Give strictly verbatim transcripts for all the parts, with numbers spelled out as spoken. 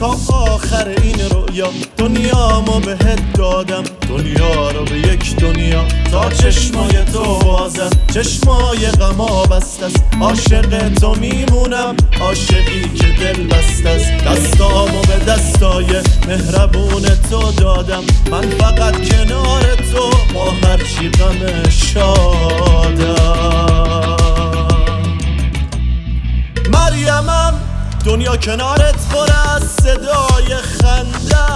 تا آخر این رویا. دنیامو بهت دادم، دنیا رو به یک دنیا. تا چشمای تو بازم، چشمای غما بست است. عاشق تو میمونم، عاشقی که دل بست است. دستامو به دستای مهربون تو دادم، من فقط کنار تو با هرچی غم شادم. مریمم دنیا کنارت پر از صدای خنده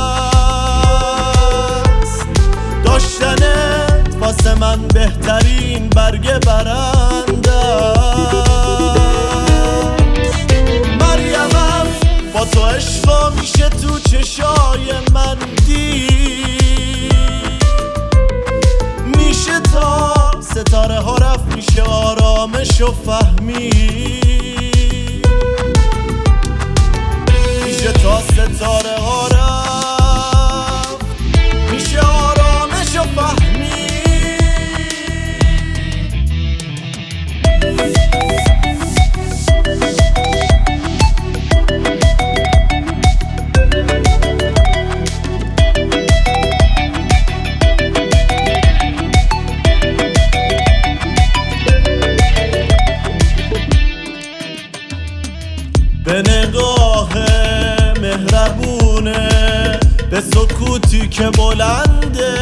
است. داشتنت واسه من بهترین برگ برنده است. مریمم با تو عشقا میشه تو چشای من دید. میشه تا ستاره ها رفت، میشه آرامش و فهمید. تا ستاره ها رفت، میشه آرامش و فهمید. به نگاه مهربونه، به سکوتی که بلنده،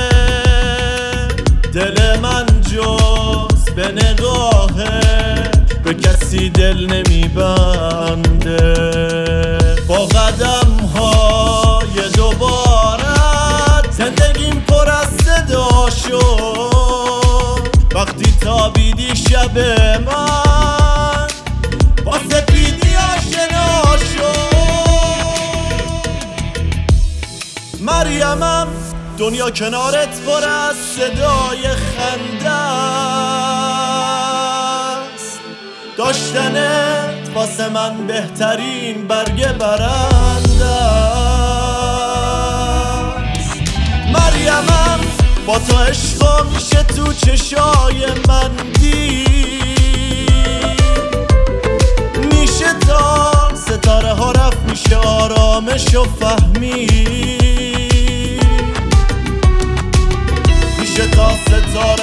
دل من جز به نگاهش به کسی دل نمیبنده. با قدم های دوبارت زندگیم پر از صدا شد. وقتی تابیدی شب من با سپیدی آشنا شد. مریمم دنیا کنارت پر از صدای خنده است. داشتنت واسه من بهترین برگ برنده است. مریمم با تو عشقا میشه تو چشای من دید. میشه تا ستاره ها رفت، میشه آرامش و فهمید. میشه تا ستاره